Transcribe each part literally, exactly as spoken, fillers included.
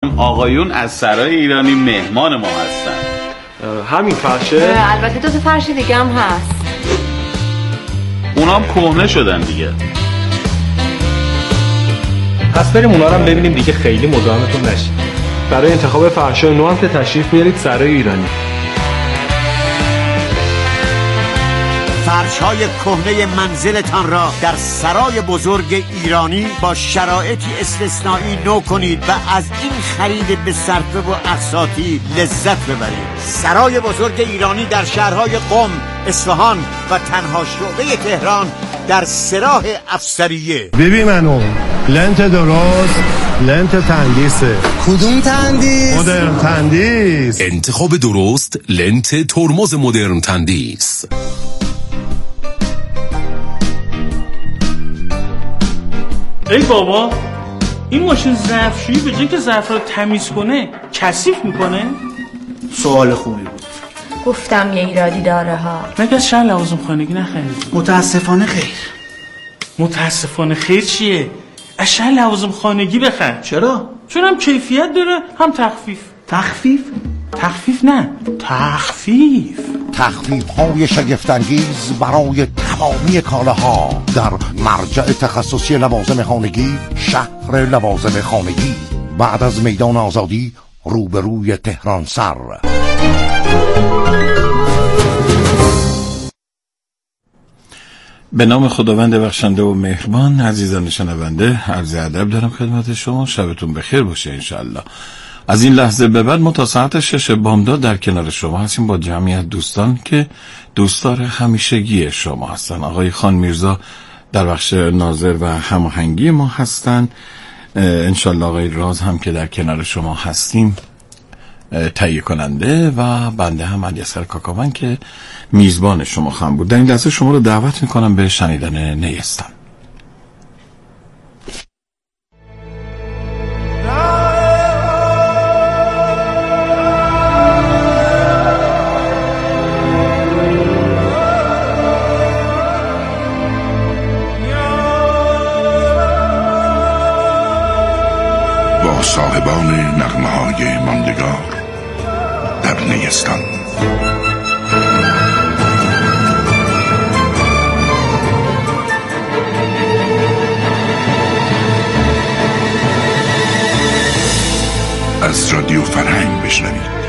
آقایون از سرای ایرانی مهمان ما هستن. همین فرشه؟ البته دو تا فرش دیگه هم هست. اونام کهنه شدن دیگه. پس بریم اونا رو هم ببینیم دیگه خیلی مزاحمتون نشید. برای انتخاب فرشای نو هم که تشریف میارید سرای ایرانی. فرش‌های کهنه منزلتان را در سرای بزرگ ایرانی با شرایطی استثنایی نو کنید و از این خرید به صرفه و اقساطی لذت ببرید. سرای بزرگ ایرانی در شهرهای قم، اصفهان و تنها شعبه تهران در سراح افسریه. ببین منو لنت درست، لنت تندیسه. کدوم تندیس؟ مدرن تندیس. انتخاب درست، لنت ترمز مدرن تندیس. ای بابا، این ماشین ظرفشویی به جای که ظرف رو تمیز کنه کثیف میکنه؟ سوال خوبی بود. گفتم یه ایرادی داره ها. مگه از شهر لوازم خانگی نخرید؟ متاسفانه خیر. متاسفانه خیر چیه؟ از شهر لوازم خانگی بخر. چرا؟ چون هم کیفیت داره هم تخفیف. تخفیف؟ تخفیف نه، تخفیف. تخفیف های شگفت‌انگیز برای تمامی کالاها در مرجع تخصصی لوازم خانگی، شهر لوازم خانگی، بعد از میدان آزادی روبروی تهران سر. به نام خداوند بخشنده و مهربان. عزیزان شنونده، عرض ادب دارم خدمت شما. شبتون بخیر باشه انشالله. از این لحظه به بعد ما تا ساعت شش بامداد در کنار شما هستیم با جمعیت دوستان که دوستدار همیشگی شما هستن. آقای خان میرزا در بخش ناظر و هماهنگی ما هستن. انشالله آقای راز هم که در کنار شما هستیم تهیه کننده و بنده هم علیاصغر کاکاون که میزبان شما خواهم بود. در این لحظه شما رو دعوت میکنم به شنیدن نیستم. با صاحبان نغمه های ماندگار در نیستان. از رادیو فرهنگ بشنوید.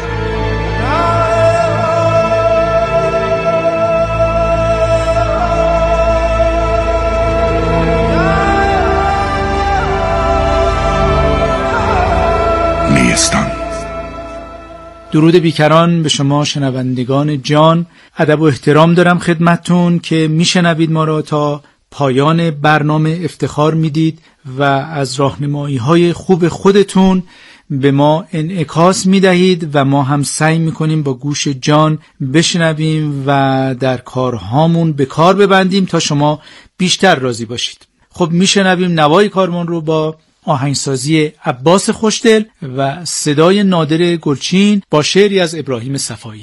درود بیکران به شما شنوندگان جان. ادب و احترام دارم خدمتتون که میشنوید ما را تا پایان برنامه، افتخار میدید و از راهنمایی‌های خوب خودتون به ما انعکاس میدهید و ما هم سعی میکنیم با گوش جان بشنویم و در کارهامون به کار ببندیم تا شما بیشتر راضی باشید. خب میشنویم نوای کارمان رو با آهنگسازی عباس خوشدل و صدای نادر گلچین با شعری از ابراهیم صفایی.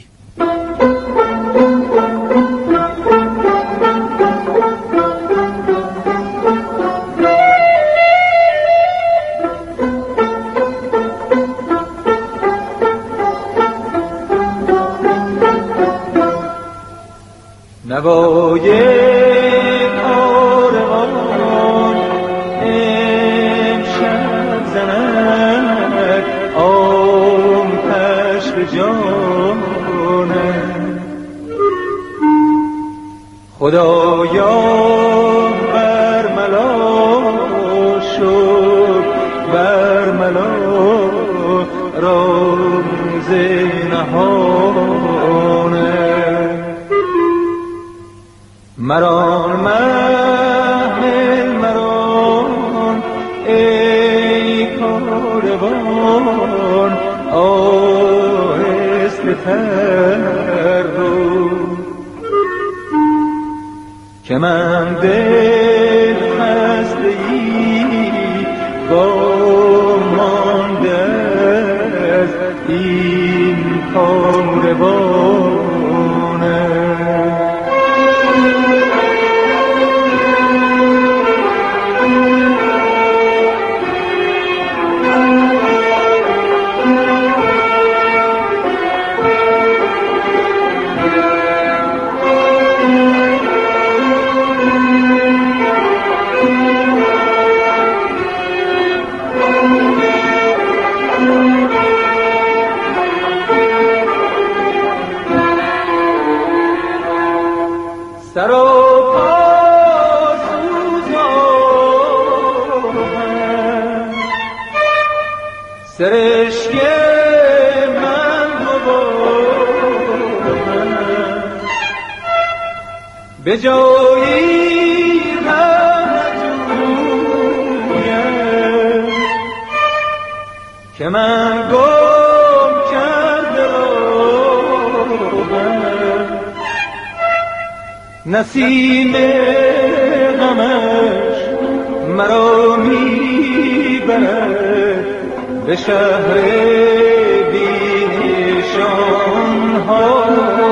نوای خدایا بر ملا شد، بر ملا راز نهانه مران محمل مران ای کاروان آهسته تر رو که من دل خسته‌ای وامانده از این کاروانه. سرشک من ببرم به جایی نجویم که من گم کرده روم نسیم غمش مرا میبرد به شهر بی‌نشان ها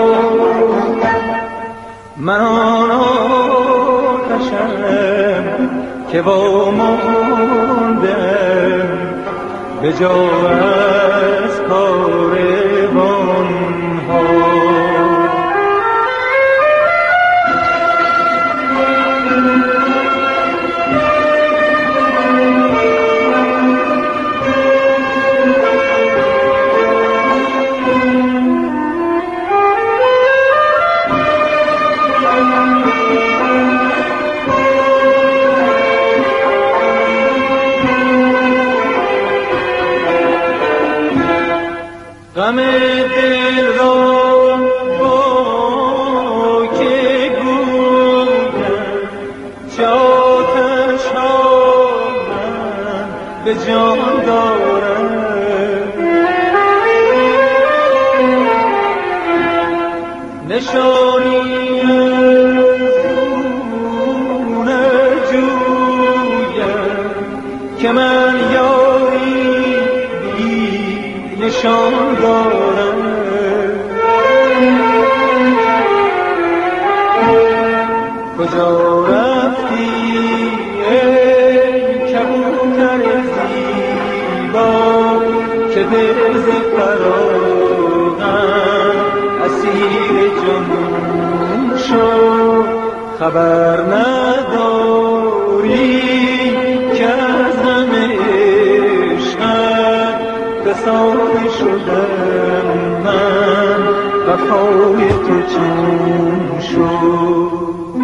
من آن آتشم که واماندم به جا از کاروان ها غم دل را با که گویم چه آتش ها من به جان دارم نشانی از نجویم که من یاری بی نشان دارم کجا رفتی ای کبوتر زیبا که دل ز فراقم اسیر جنون شد خبر نداری که از غم عشقت بساطه شدم من وفای تو چون شد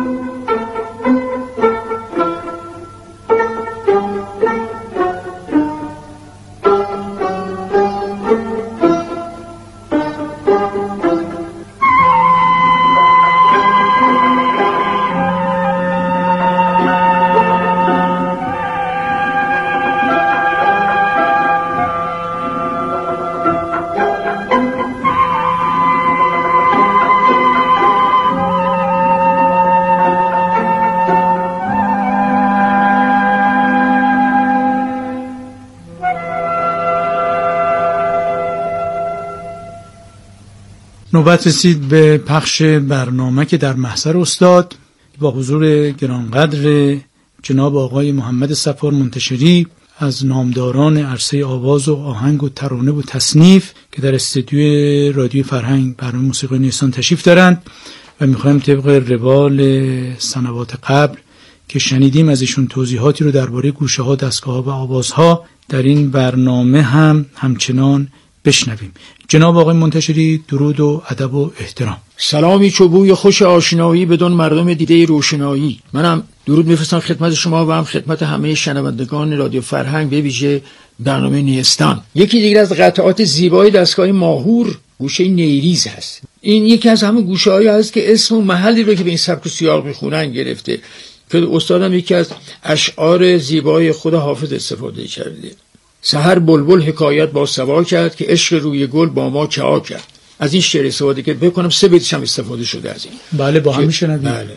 نوبت رسید به پخش برنامه که در محضر استاد با حضور گرانقدر جناب آقای محمد صفار منتشری از نامداران عرصه آواز و آهنگ و ترانه و تصنیف که در استودیوی رادیو فرهنگ برنامه موسیقی نیستان تشریف دارند و میخوایم طبق روال سنوات قبل که شنیدیم از ایشون توضیحاتی رو درباره گوشه ها، دستگاه ها و آوازها در این برنامه هم همچنان بشنویم. جناب آقای منتشری، درود و ادب و احترام. سلامی چوبوی خوش آشنایی بدون مردم دیده روشنایی. منم درود میفرستم خدمت شما و هم خدمت همه شنوندگان رادیو فرهنگ به ویژه برنامه نیستان. یکی دیگر از قطعات زیبای دستگاه ماهور گوشه نیریز هست. این یکی از همه گوشه‌هایی هست که اسم و محلی رو که به این سبک و سیاق میخونن گرفته که استادم یکی از اشعار زیبای خود حافظ استفاده کرده. سحر بلبل حکایت با سوا کرد که عشق روی گل با ما چها کرد. از این شعر استفاده کرد، بکنم سه بیتش هم استفاده شده از این. بله با هم میشنویم. بله.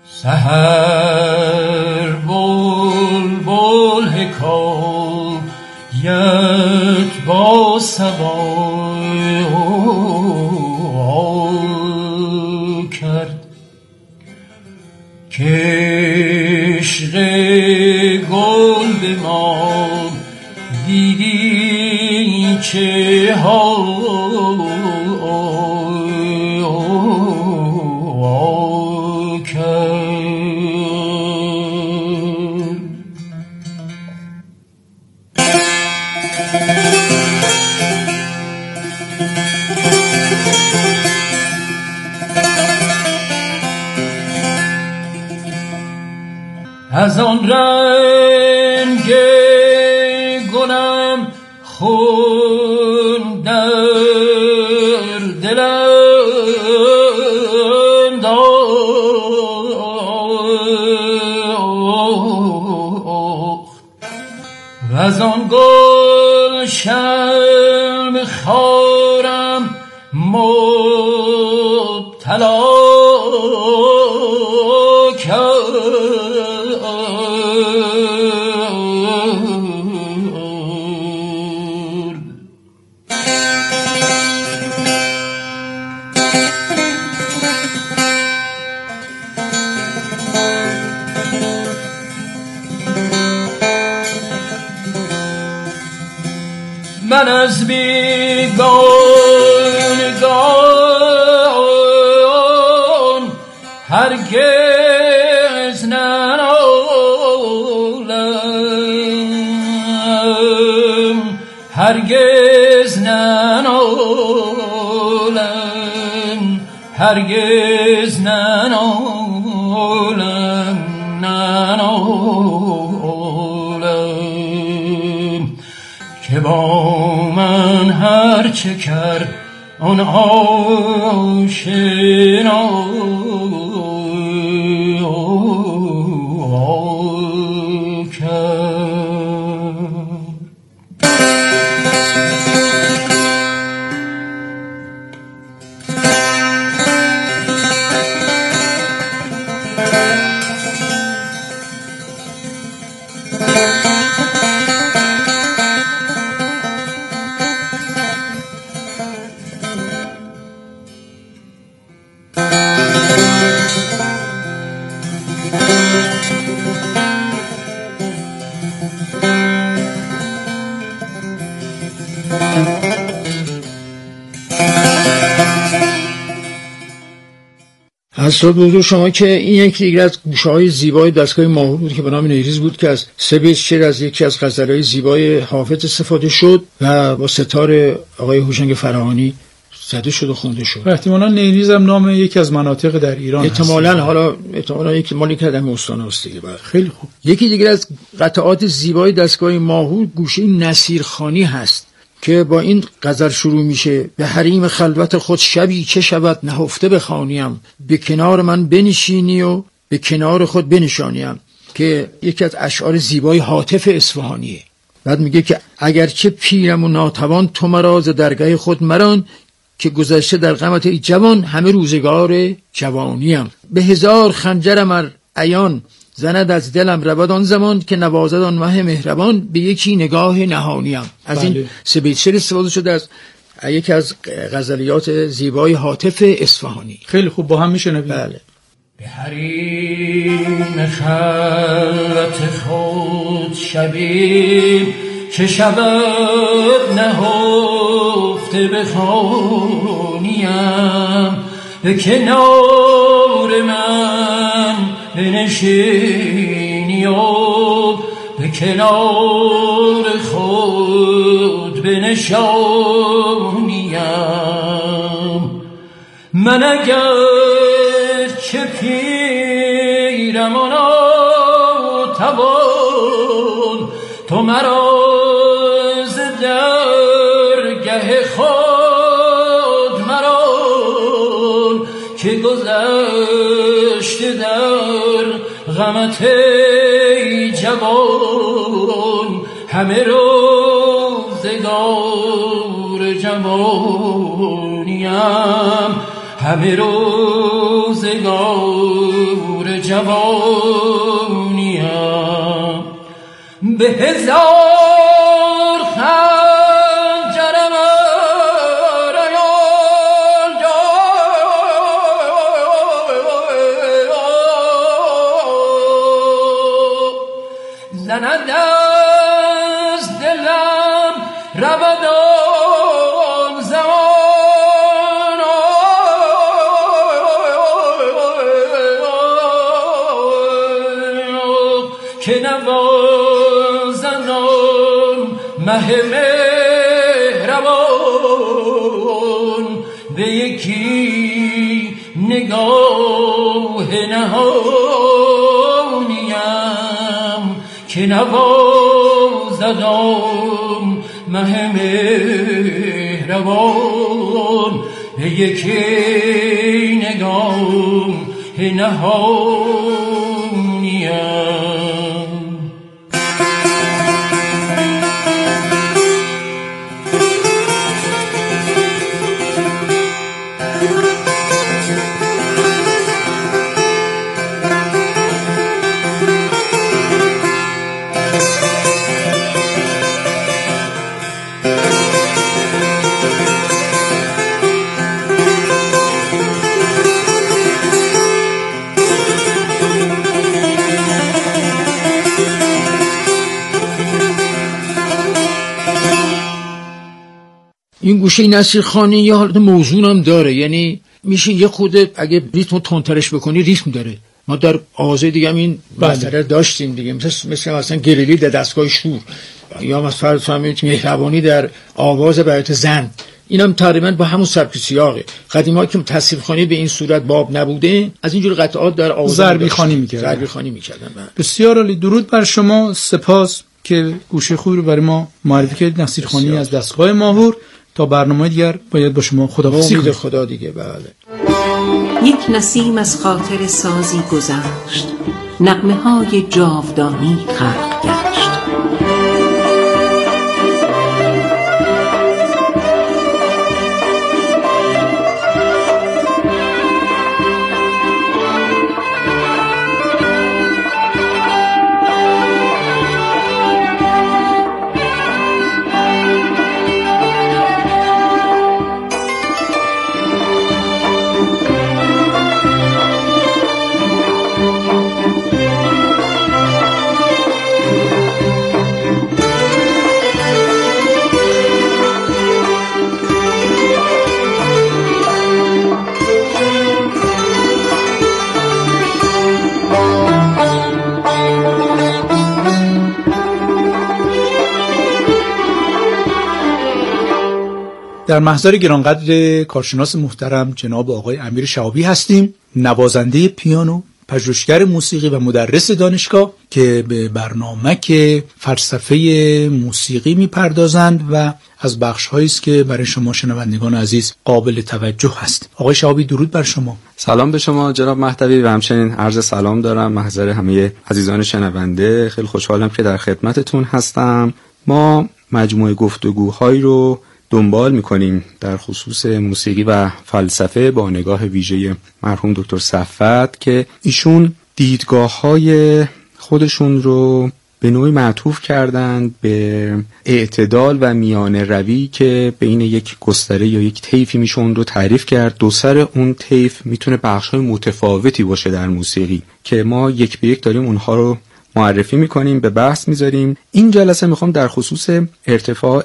سحر بلبل حکایت با سوا کرد که عشق گل به ما دیدی چه ها کرد. از آن رنگ گلم خود کن در دلم داخت و از آن گل شرم خارم مبتلا من از بیگانگان هرگز ننالم، هرگز ننالم، هرگز ننالم، ننالم که با من هر چه کرد آن آشنا حضرت بزرگ شما که این یکی دیگر از گوشه‌های زیبای دستگاه ماهور بود که به نام نیریز بود که از سه بیت شعر از یکی از غزل‌های زیبای حافظ استفاده شد و با ستار آقای هوشنگ فراهانی زده شد و خونده شد. احتمالاً نیریز هم نام یکی از مناطق در ایران هست. احتمالاً حالا احتمالاً یکی مالی که در استان است دیگه. خیلی خوب. یکی دیگر از قطعات زیبای دستگاه ماهور گوشه نصیرخوانی هست که با این غزل شروع میشه: به حریم خلوت خود شبی چه شود نهفته بخوانیم، به کنار من بنشینی و به کنار خود بنشانیم، که یکی از اشعار زیبای هاتف اصفهانیه. بعد میگه که اگرچه پیرم و ناتوان تو مرا ز درگاه خود مران، که گذشته در غمت ای جوان همه روزگار جوانیم. به هزار خنجرم ار عیان زند از دلم رود آن زمان، که نوازد آن مه مهربان به یکی نگاه نهانیم. از بله. این سه بیت شعر استفاده شده از یکی از غزلیات زیبای هاتف اصفهانی. خیلی خوب، با هم میشنویم. بله. به حریم خلوت خود شبی که شود نهفته بخوانیم، به کنار من بنشینی و به کنار خود بنشانیم. من اگر چه پیرم و ناتوان تو مرا ز درگه خود مران، که گذشته در غمت ای جوان همه روزگار جوانیم، همه روزگار جوانیم. به هزار خنجرم ریان زند از دلم رود آن زمان، که نوازند آن مه مهربان به یکی نگاه نهانیم، که نوازد آن مه مهربان یکی نگاه نهانیم. این گوشه نصیرخانی یه حالت موزون هم داره، یعنی میشه یه خود اگه ریتم تندترش بکنی ریتم داره. ما در آوازه دیگه هم این مسئله داشتیم دیگه، مثل مثلا مثلا گریلی در دستگاه شور یا مثلا فهمید مهربانی در آواز برات زن، اینم تقریبا با همون سبک سیاقه. قدیما که تصویرخوانی به این صورت باب نبوده، از اینجور قطعات در آواز ضربی خوانی می‌کردن. ضربی خوانی می‌کردن. بسیار عالی، درود بر شما، سپاس که گوشه خوبی رو برای ما معرفی کردید. نصیرخوانی از دستگاه ماهور. تا برنامه دیگر باید با شما خداحافظی کنیم. خدا دیگه. بله. یک نسیم از خاطر سازی گذشت، نغمه های جاودانی خلق گشت. در محضر گرانقدر کارشناس محترم جناب آقای امیر شهابی هستیم، نوازنده پیانو، پژوهشگر موسیقی و مدرس دانشگاه که به برنامه که فلسفه موسیقی میپردازند و از بخش‌هایی است که برای شما شنوندگان عزیز قابل توجه هست. آقای شهابی درود بر شما. سلام به شما جناب مهدوی و همچنین عرض سلام دارم محضر همه عزیزان شنونده. خیلی خوشحالم که در خدمتتون هستم. ما مجموعه گفتگوهایی رو دنبال میکنیم در خصوص موسیقی و فلسفه با نگاه ویژه مرحوم دکتر صفوت که ایشون دیدگاه‌های خودشون رو به نوعی معطوف کردند به اعتدال و میانه روی که بین یک گستره یا یک طیفی میشه اون رو تعریف کرد. دو سر اون طیف میتونه بخش‌های متفاوتی باشه در موسیقی که ما یک به یک داریم اونها رو معرفی میکنیم، به بحث میذاریم. این جلسه میخوام در خصوص ارتفاع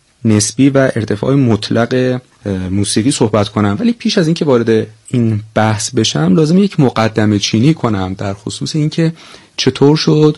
نسبی و ارتفاع مطلق موسیقی صحبت کنم، ولی پیش از اینکه وارد این بحث بشم لازم یک مقدمه چینی کنم در خصوص اینکه چطور شد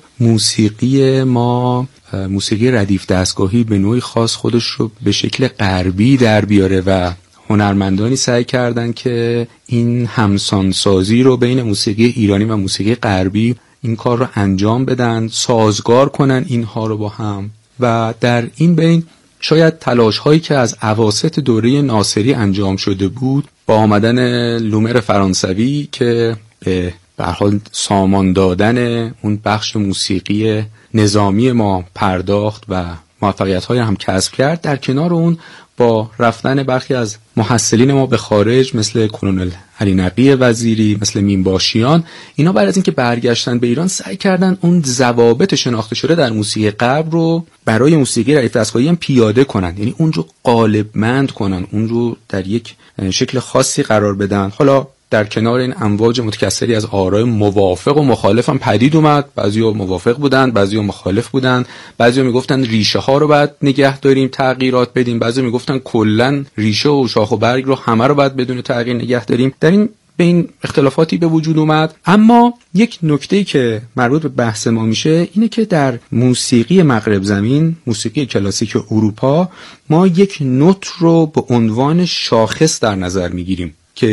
موسیقی ما، موسیقی ردیف دستگاهی به نوعی خاص خودش رو به شکل غربی در بیاره و هنرمندانی سعی کردن که این همسانسازی رو بین موسیقی ایرانی و موسیقی غربی این کار رو انجام بدن، سازگار کنن اینها رو با هم. و در این بین شاید تلاش هایی که از اواسط دوره ناصری انجام شده بود با آمدن لومر فرانسوی که به به هر حال سامان دادن اون بخش موسیقی نظامی ما پرداخت و موفقیت های هم کسب کرد، در کنار اون با رفتن برخی از محصلین ما به خارج مثل کلونل علی نقی وزیری، مثل مینباشیان، اینا بعد از اینکه برگشتن به ایران سعی کردن اون ضوابط شناخته شده در موسیقی غرب رو برای موسیقی ردیف دستگاهی هم پیاده کنن، یعنی اون رو غالبمند کنن، اون رو در یک شکل خاصی قرار بدن. حالا در کنار این امواج متکثری از آرای موافق و مخالف هم پدید اومد. بعضی‌ها موافق بودن، بعضی‌ها مخالف بودن، بعضی‌ها میگفتن ریشه ها رو باید نگه داریم، تغییرات بدیم، بعضی‌ها میگفتن کلاً ریشه و شاخ و برگ رو همه رو باید بدون تغییر نگه داریم. در این بین اختلافاتی به وجود اومد. اما یک نکته‌ای که مربوط به بحث ما میشه اینه که در موسیقی مغرب زمین، موسیقی کلاسیک اروپا، ما یک نوت رو به عنوان شاخص در نظر میگیریم که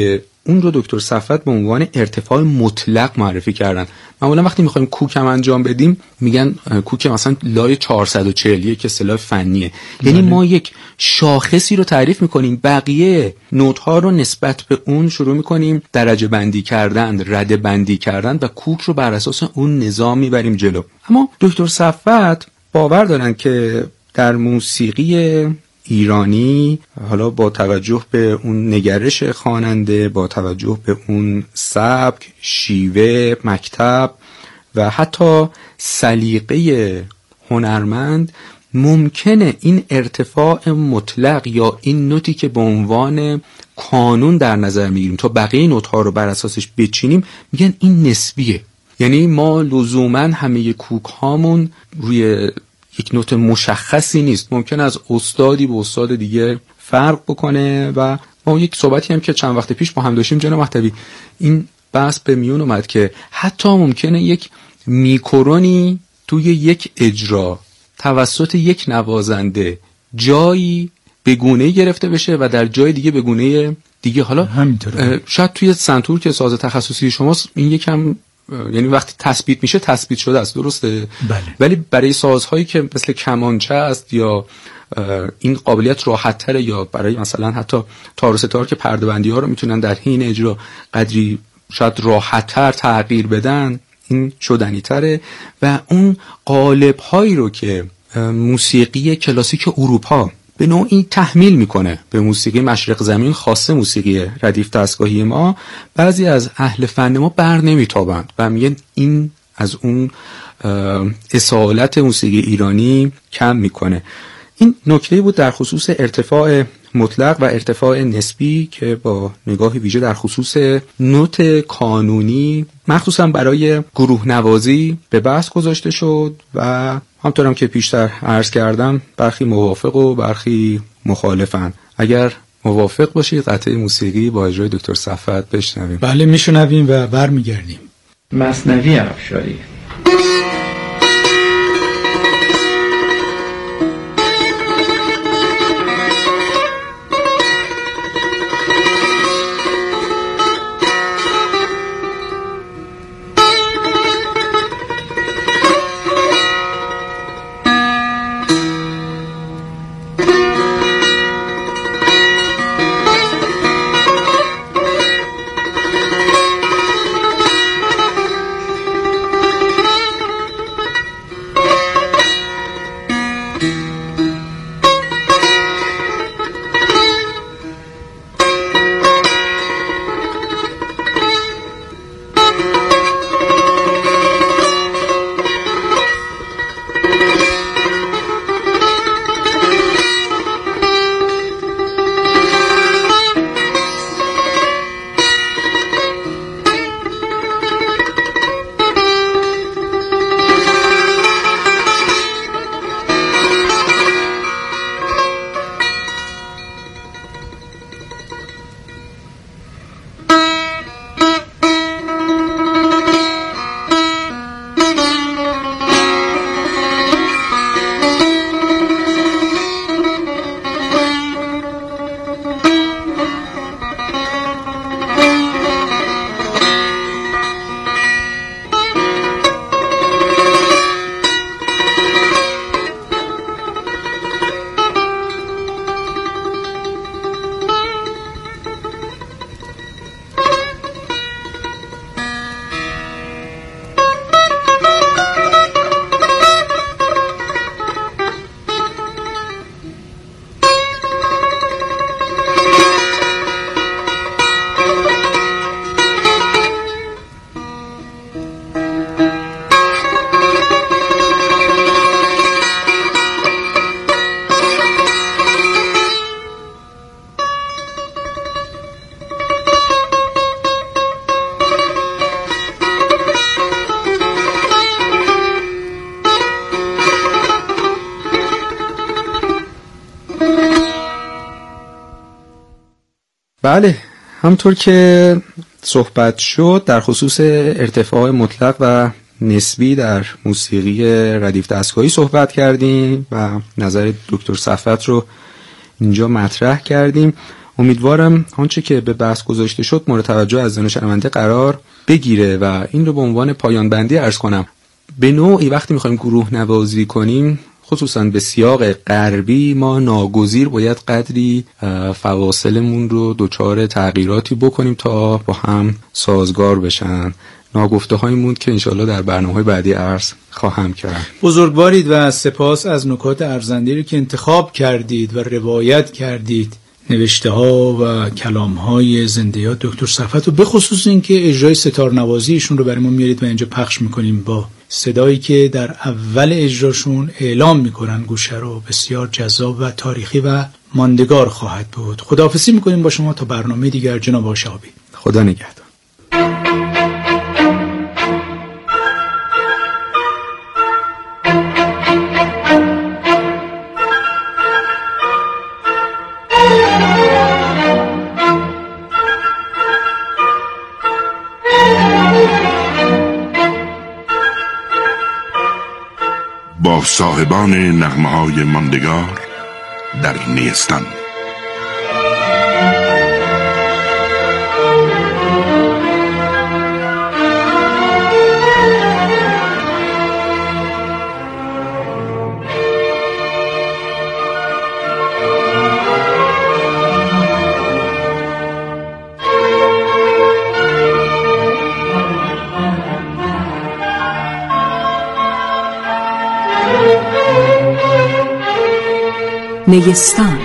اون رو دکتر صفوت به عنوان ارتفاع مطلق معرفی کردن. معمولا وقتی میخوایم کوک هم انجام بدیم میگن کوک مثلا لای چهارصد و چهل که اصطلاح فنیه، یعنی ما یک شاخصی رو تعریف میکنیم، بقیه نوت‌ها رو نسبت به اون شروع میکنیم درجه بندی کردن، رده بندی کردن و کوک رو بر اساس اون نظام میبریم جلو. اما دکتر صفوت باور دارن که در موسیقی ایرانی، حالا با توجه به اون نگرش خواننده، با توجه به اون سبک، شیوه، مکتب و حتی سلیقه هنرمند، ممکنه این ارتفاع مطلق یا این نوتی که به عنوان کانون در نظر میگیریم تا بقیه نوت‌ها رو بر اساسش بچینیم، میگن این نسبیه. یعنی ما لزوما همه کوک هامون روی یک نوت مشخصی نیست، ممکن از استادی به استاد دیگه فرق بکنه. و ما یک صحبتی هم که چند وقت پیش با هم داشتیم جناب مهدوی، این بحث به میون اومد که حتی ممکنه یک میکرونی توی یک اجرا توسط یک نوازنده جایی به گونه‌ای گرفته بشه و در جای دیگه به گونه دیگه. حالا همینطوره، شاید توی سنتور که ساز تخصصی شماست این یکم، یعنی وقتی تثبیت میشه تثبیت شده است، درسته؟ بله. ولی برای سازهایی که مثل کمانچه است یا این قابلیت راحت تره، یا برای مثلا حتی تار و ستار که پرده بندی ها رو میتونن در حین اجرا قدری شاید راحت تر تغییر بدن، این شدنی تره. و اون قالب هایی رو که موسیقی کلاسیک اروپا به نوعی تحمیل میکنه به موسیقی مشرق زمین، خاصه موسیقی ردیف دستگاهی ما، بعضی از اهل فن ما بر نمیتابند و میگن این از اون اصالت موسیقی ایرانی کم میکنه. این نکته بود در خصوص ارتفاع مطلق و ارتفاع نسبی که با نگاه ویژه در خصوص نوت کانونی مخصوصا برای گروه نوازی به بحث گذاشته شد و همطورم که پیشتر عرض کردم برخی موافق و برخی مخالفن. اگر موافق باشید قطعه موسیقی با اجرای دکتر صفوت بشنویم. بله میشنویم و برمیگردیم. مثنوی افشاری. بله، همطور که صحبت شد در خصوص ارتفاع مطلق و نسبی در موسیقی ردیف دستگاهی صحبت کردیم و نظر دکتر صفوت رو اینجا مطرح کردیم. امیدوارم آنچه که به بحث گذاشته شد مورد توجه عزیزان شنونده قرار بگیره و این رو به عنوان پایان بندی عرض کنم. به نوعی وقتی میخوایم گروه نوازی کنیم خصوصا به سیاق غربی ما ناگزیر باید قدری فواصلمون رو دچار تغییراتی بکنیم تا با هم سازگار بشن. ناگفته هایی موند که انشالله در برنامه‌های بعدی عرض خواهم کرد. بزرگوارید و سپاس از نکات ارزنده‌ای که انتخاب کردید و روایت کردید. نوشته ها و کلام های زنده‌یاد دکتر صفوت و به خصوص این که اجرای ستار نوازیشون رو برای ما میارید و اینجا پخش میکنیم با صدایی که در اول اجراشون اعلام میکنن گوشه رو بسیار جذاب و تاریخی و ماندگار خواهد بود. خداحافظی میکنیم با شما تا برنامه دیگر جناب شهابی. خدا نگهدار. با صاحبان نغمه‌های ماندگار در نیستان. نیستان.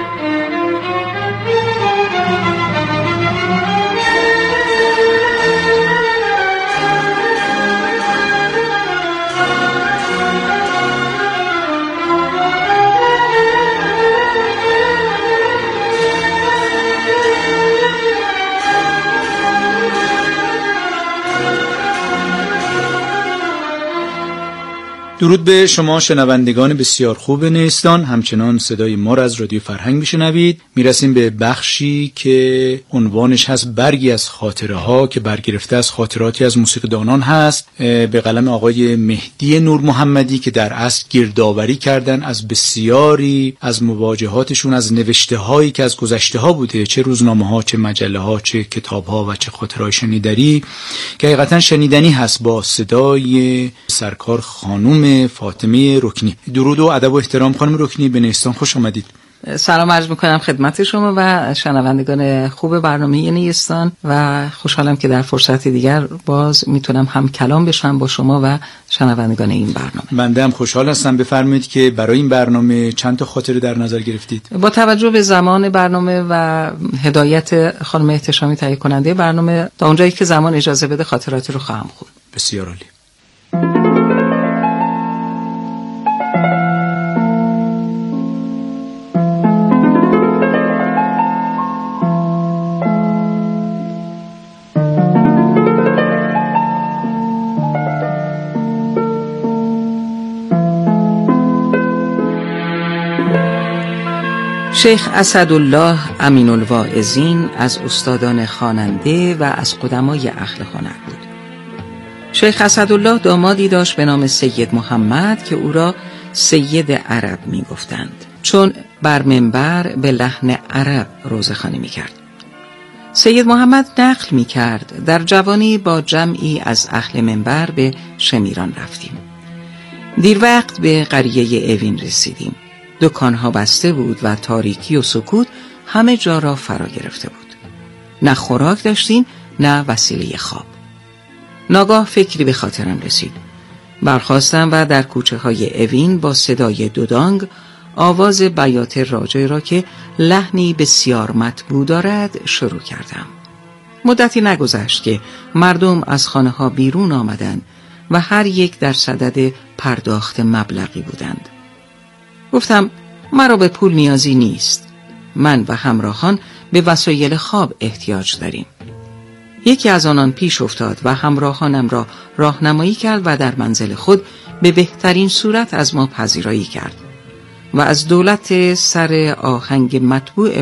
درود به شما شنوندگان بسیار خوب نیستان. همچنان صدای ما را از رادیو فرهنگ میشنوید. میرسیم به بخشی که عنوانش هست برگی از خاطره ها که برگرفته از خاطراتی از موسیقیدانان هست، به قلم آقای مهدی نور محمدی که در اصل گردآوری کردن از بسیاری از مواجهاتشون، از نوشته هایی که از گذشته ها بوده، چه روزنامه ها، چه مجله ها، چه کتاب ها و چه خاطرهای شنیدنی که حقیقتا شنیدنی هست با صدای سرکار خانم فاطمه رکنی. درود و ادب و احترام خانم رکنی، به نیستان خوش آمدید. سلام عرض میکنم خدمت شما و شنوندگان خوب برنامه نیستان و خوشحالم که در فرصت دیگر باز میتونم هم کلام بشم با شما و شنوندگان این برنامه. بنده هم خوشحال هستم. بفرمایید که برای این برنامه چند تا خاطره در نظر گرفتید؟ با توجه به زمان برنامه و هدایت خانم احتشامی تهیه کننده برنامه تا اونجایی که زمان اجازه بده خاطراتی رو خواهم خوند. بسیار عالی. شیخ اسدالله امین الواعظین از استادان خواننده و از قدمای اهل هنر بود. شیخ اسدالله دامادی داشت به نام سید محمد که او را سید عرب می گفتند، چون بر منبر به لحن عرب روزخوانی می کرد. سید محمد نقل می کرد در جوانی با جمعی از اهل منبر به شمیران رفتیم. دیر وقت به قریه اوین رسیدیم. دکانها بسته بود و تاریکی و سکوت همه جا را فرا گرفته بود. نه خوراک داشتیم نه وسیله خواب. ناگاه فکری به خاطرم رسید. برخاستم و در کوچه های اوین با صدای دودانگ آواز بیات راجع را که لحنی بسیار مطبوع دارد شروع کردم. مدتی نگذشت که مردم از خانه ها بیرون آمدند و هر یک در صدد پرداخت مبلغی بودند. گفتم مرا به پول نیازی نیست. من و همراهان به وسایل خواب احتیاج داریم. یکی از آنان پیش افتاد و همراهانم را راهنمایی کرد و در منزل خود به بهترین صورت از ما پذیرایی کرد و از دولت سر آهنگ مطبوع